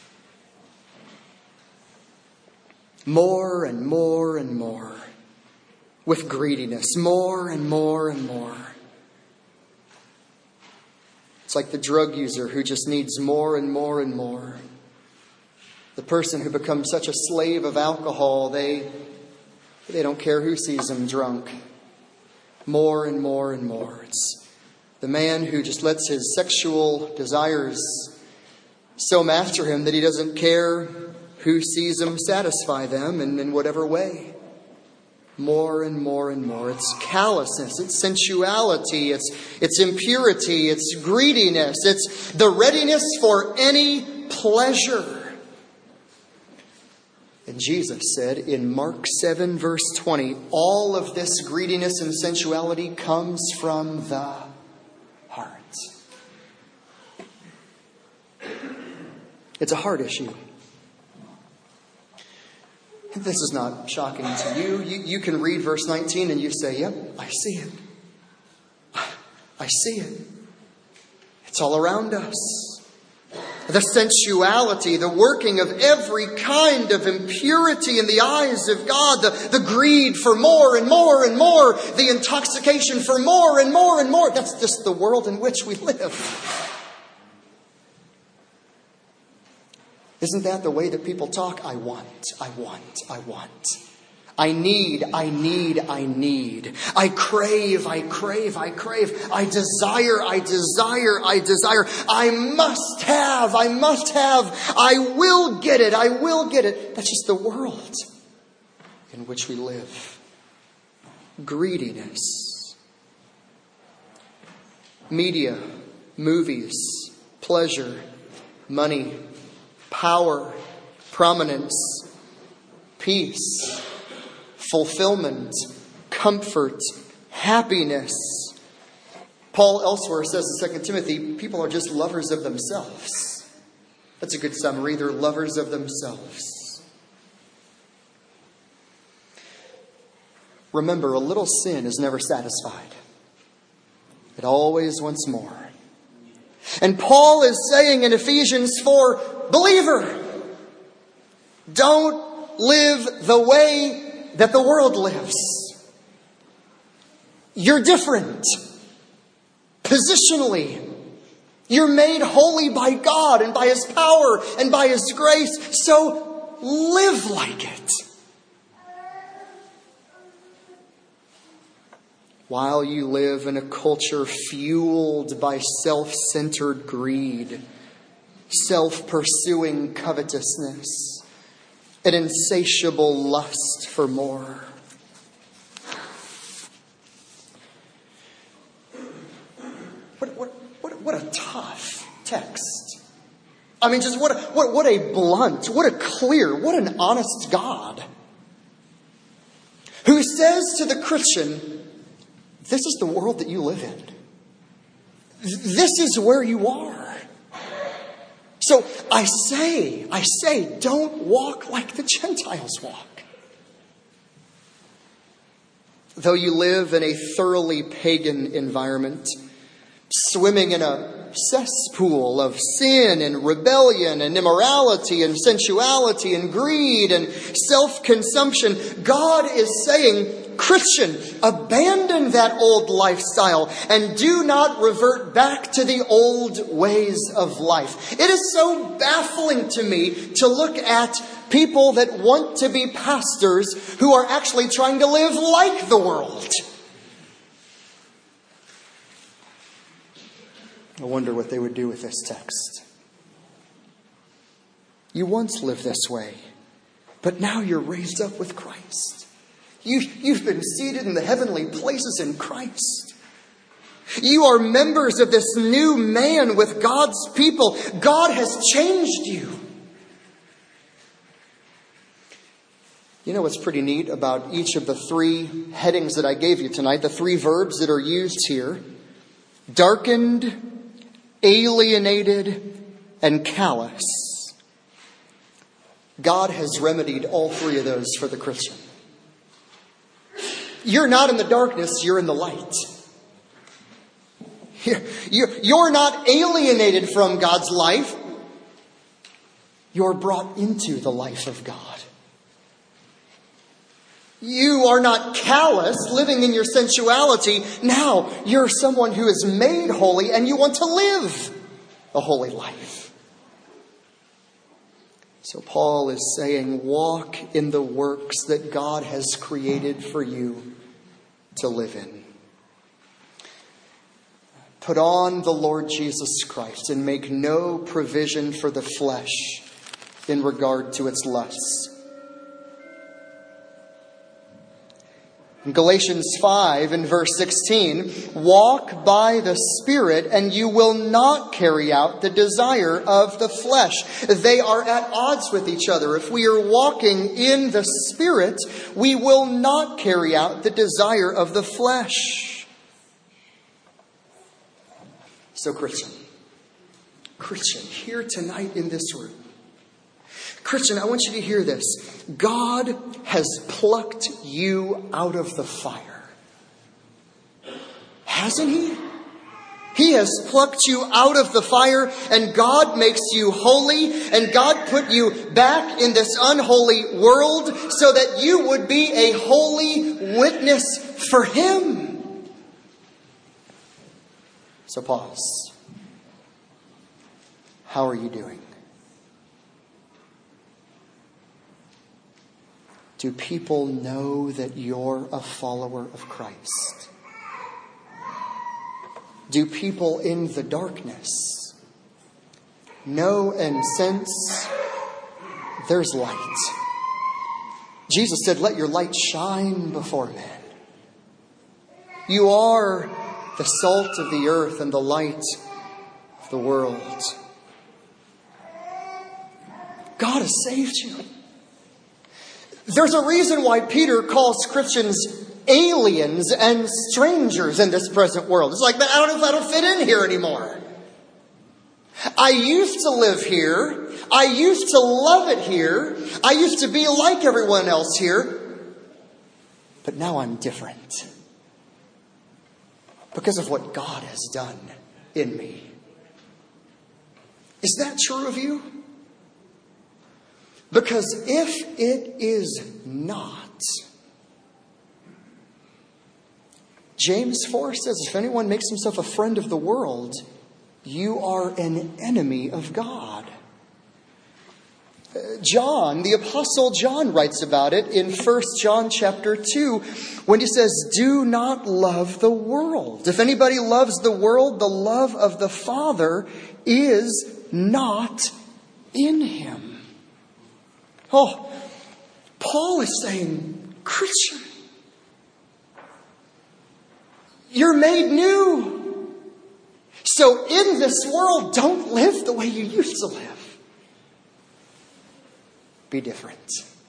More and more and more. With greediness. More and more and more. It's like the drug user who just needs more and more and more. The person who becomes such a slave of alcohol, they, they don't care who sees them drunk. More and more and more. It's the man who just lets his sexual desires so master him that he doesn't care who sees them satisfy them and in whatever way. More and more and more. It's callousness. It's sensuality. It's, it's impurity. It's greediness. It's the readiness for any pleasure. And Jesus said in Mark seven verse twenty, all of this greediness and sensuality comes from the heart. It's a heart issue. This is not shocking to you. you. You can read verse nineteen and you say, yep, I see it. I see it. It's all around us. The sensuality, the working of every kind of impurity in the eyes of God, the, the greed for more and more and more, the intoxication for more and more and more. That's just the world in which we live. Isn't that the way that people talk? I want, I want, I want. I need, I need, I need. I crave, I crave, I crave. I desire, I desire, I desire. I must have, I must have. I will get it, I will get it. That's just the world in which we live. Greediness. media, movies, pleasure, money, power, prominence, peace, fulfillment, comfort, happiness. Paul elsewhere says in Second Timothy, people are just lovers of themselves. That's a good summary. They're lovers of themselves. Remember, a little sin is never satisfied. It always wants more. And Paul is saying in Ephesians four, believer, don't live the way that the world lives. You're different. Positionally, you're made holy by God and by His power and by His grace. So live like it. While you live in a culture fueled by self-centered greed, self-pursuing covetousness, an insatiable lust for more. What, what, what, what a tough text. I mean, just what a, what, what a blunt, what a clear, what an honest God who says to the Christian, this is the world that you live in. This is where you are. So I say, I say, don't walk like the Gentiles walk. Though you live in a thoroughly pagan environment, swimming in a cesspool of sin and rebellion and immorality and sensuality and greed and self-consumption, God is saying, Christian, abandon that old lifestyle and do not revert back to the old ways of life. It is so baffling to me to look at people that want to be pastors who are actually trying to live like the world. I wonder what they would do with this text. You once lived this way, but now you're raised up with Christ. You, you've been seated in the heavenly places in Christ. You are members of this new man with God's people. God has changed you. You know what's pretty neat about each of the three headings that I gave you tonight, the three verbs that are used here? Darkened, alienated, and callous. God has remedied all three of those for the Christian. You're not in the darkness, you're in the light. You're not alienated from God's life. You're brought into the life of God. You are not callous, living in your sensuality. Now you're someone who is made holy and you want to live a holy life. So Paul is saying, walk in the works that God has created for you to live in. Put on the Lord Jesus Christ and make no provision for the flesh in regard to its lusts. In Galatians five and verse sixteen, walk by the Spirit and you will not carry out the desire of the flesh. They are at odds with each other. If we are walking in the Spirit, we will not carry out the desire of the flesh. So Christian, Christian, here tonight in this room, Christian, I want you to hear this. God has plucked you out of the fire. Hasn't He? He has plucked you out of the fire and God makes you holy and God put you back in this unholy world so that you would be a holy witness for Him. So pause. How are you doing? Do people know that you're a follower of Christ? Do people in the darkness know and sense there's light? Jesus said, let your light shine before men. You are the salt of the earth and the light of the world. God has saved you. There's a reason why Peter calls Christians aliens and strangers in this present world. It's like, but I don't know if I don't fit in here anymore. I used to live here. I used to love it here. I used to be like everyone else here. But now I'm different. Because of what God has done in me. Is that true of you? Because if it is not, James four says, if anyone makes himself a friend of the world, you are an enemy of God. John, the Apostle John, writes about it in First John chapter two when he says, do not love the world. If anybody loves the world, the love of the Father is not in him. Oh, Paul is saying, Christian, you're made new. So in this world, don't live the way you used to live. Be different.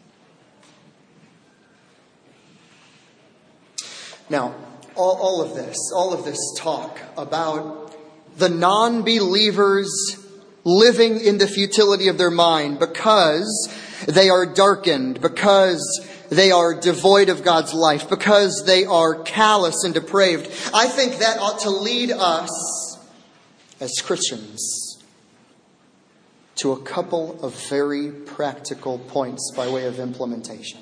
Now, all, all of this, all of this talk about the non-believers living in the futility of their mind because they are darkened, because they are devoid of God's life, because they are callous and depraved. I think that ought to lead us as Christians to a couple of very practical points by way of implementation.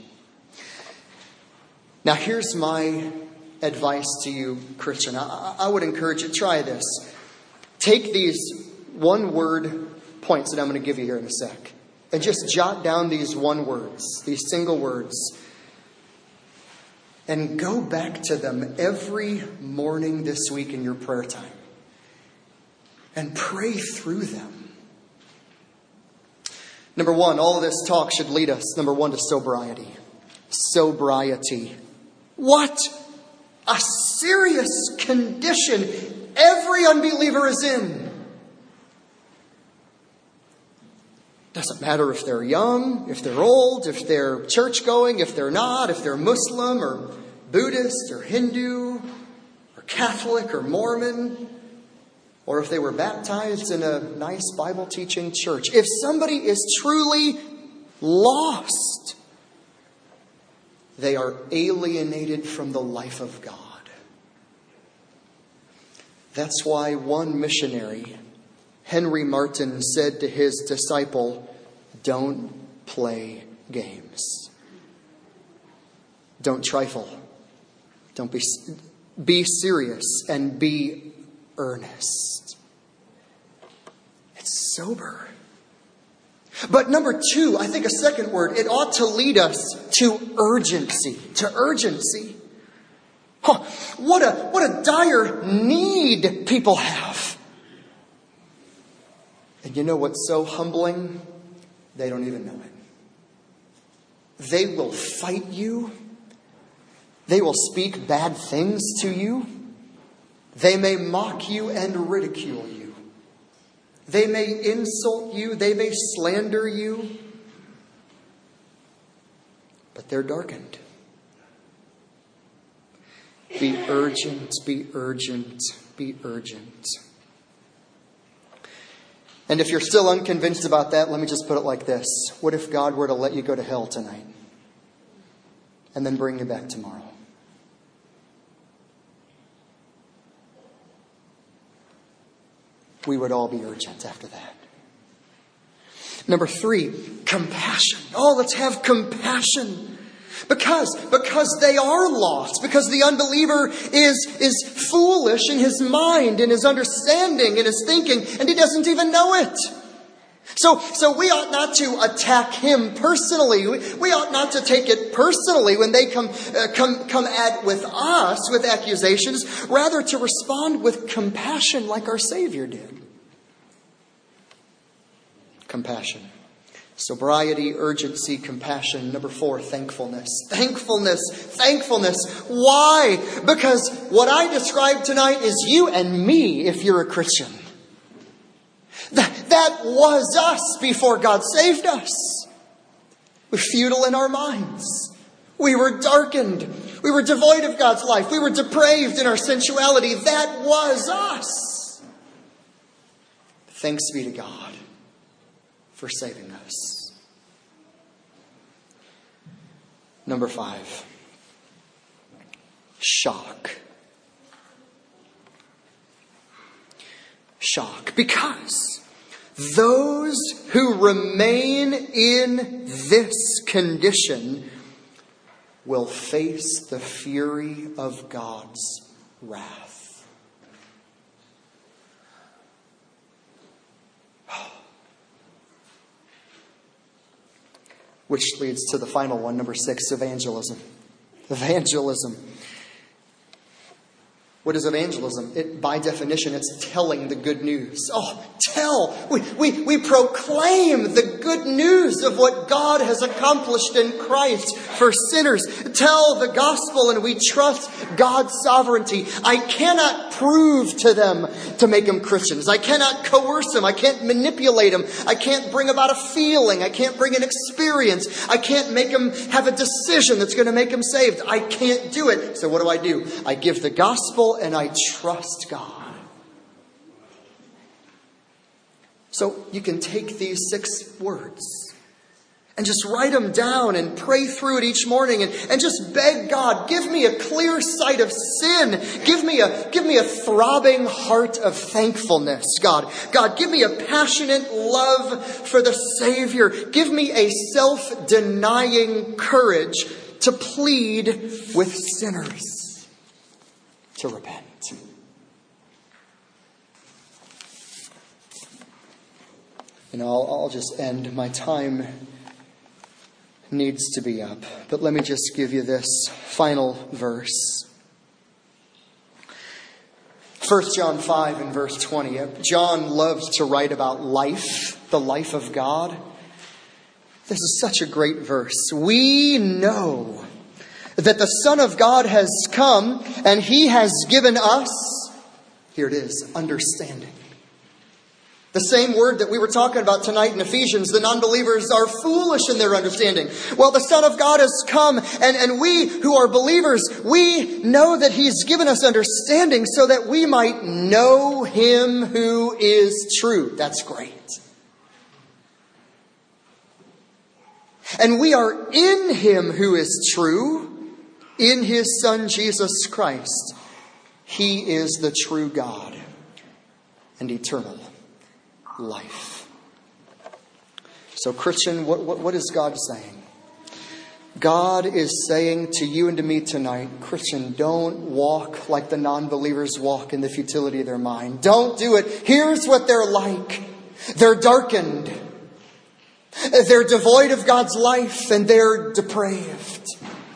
Now, here's my advice to you, Christian. I, I would encourage you to try this. Take these one-word points that I'm going to give you here in a sec. And just jot down these one words, these single words. And go back to them every morning this week in your prayer time. And pray through them. Number one, all of this talk should lead us, number one, to sobriety. Sobriety. What a serious condition every unbeliever is in. Doesn't matter if they're young, if they're old, if they're church-going, if they're not, if they're Muslim or Buddhist or Hindu or Catholic or Mormon, or if they were baptized in a nice Bible-teaching church. If somebody is truly lost, they are alienated from the life of God. That's why one missionary, Henry Martin, said to his disciple, don't play games. Don't trifle. Don't be, be serious and be earnest. It's sober. But number two, I think a second word, it ought to lead us to urgency. To urgency. Huh, what a, what a dire need people have. And you know what's so humbling? They don't even know it. They will fight you. They will speak bad things to you. They may mock you and ridicule you. They may insult you. They may slander you. But they're darkened. Be urgent, be urgent, be urgent. And if you're still unconvinced about that, let me just put it like this. What if God were to let you go to hell tonight and then bring you back tomorrow? We would all be urgent after that. Number three, compassion. Oh, let's have compassion. Because, because they are lost. Because the unbeliever is, is foolish in his mind, in his understanding, in his thinking, and he doesn't even know it. So, so we ought not to attack him personally. We, we ought not to take it personally when they come, uh, come, come at with us with accusations. Rather to respond with compassion like our Savior did. Compassion. Sobriety, urgency, compassion. Number four, thankfulness. Thankfulness, thankfulness. Why? Because what I described tonight is you and me if you're a Christian. That, that was us before God saved us. We're futile in our minds. We were darkened. We were devoid of God's life. We were depraved in our sensuality. That was us. Thanks be to God for saving us. Number five, shock. Shock. Because those who remain in this condition will face the fury of God's wrath. Which leads to the final one, number six, evangelism. Evangelism. What is evangelism? It, by definition, it's telling the good news. Oh, tell! We, we, we proclaim the good news of what God has accomplished in Christ for sinners. Tell the gospel and we trust God's sovereignty. I cannot prove to them to make them Christians. I cannot coerce them. I can't manipulate them. I can't bring about a feeling. I can't bring an experience. I can't make them have a decision that's going to make them saved. I can't do it. So what do I do? I give the gospel and I trust God. So you can take these six words and just write them down and pray through it each morning and, and just beg God, give me a clear sight of sin. Give me a, give me a throbbing heart of thankfulness, God. God, give me a passionate love for the Savior. Give me a self-denying courage to plead with sinners to repent. You know, I'll, I'll just end. My time needs to be up. But let me just give you this final verse. First John five and verse twenty. John loves to write about life, the life of God. This is such a great verse. We know that the Son of God has come and He has given us, here it is, understanding. The same word that we were talking about tonight in Ephesians, the non-believers are foolish in their understanding. Well, the Son of God has come, and, and we who are believers, we know that He's given us understanding so that we might know Him who is true. That's great. And we are in Him who is true, in His Son Jesus Christ. He is the true God and eternal life. So, Christian, what, what, what is God saying? God is saying to you and to me tonight, Christian, don't walk like the non-believers walk in the futility of their mind. Don't do it. Here's what they're like. They're darkened. They're devoid of God's life and they're depraved.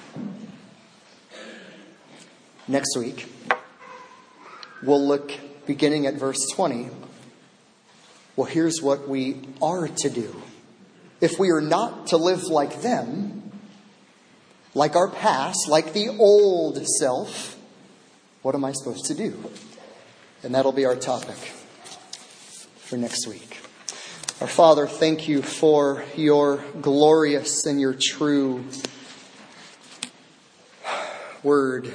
Next week, we'll look beginning at verse twenty. Well, here's what we are to do. If we are not to live like them, like our past, like the old self, what am I supposed to do? And that'll be our topic for next week. Our Father, thank you for your glorious and your true word.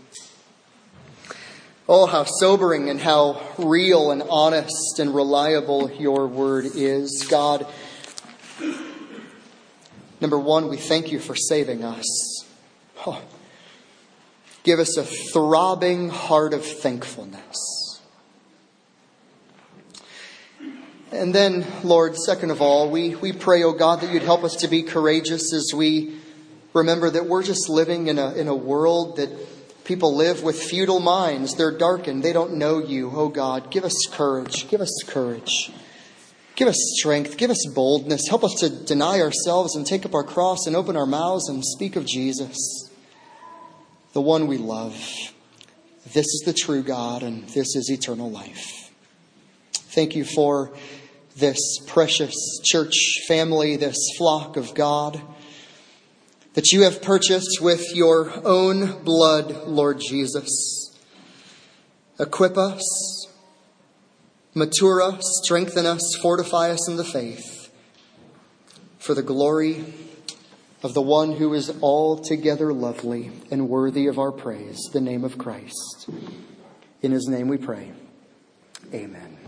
Oh, how sobering and how real and honest and reliable your word is. God, number one, we thank you for saving us. Oh, give us a throbbing heart of thankfulness. And then, Lord, second of all, we, we pray, oh God, that you'd help us to be courageous as we remember that we're just living in a, in a world that people live with futile minds. They're darkened. They don't know you. Oh God, give us courage. Give us courage. Give us strength. Give us boldness. Help us to deny ourselves and take up our cross and open our mouths and speak of Jesus, the one we love. This is the true God and this is eternal life. Thank you for this precious church family, this flock of God, that you have purchased with your own blood, Lord Jesus. Equip us, mature us, strengthen us, fortify us in the faith, for the glory of the one who is altogether lovely and worthy of our praise, the name of Christ. In his name we pray. Amen.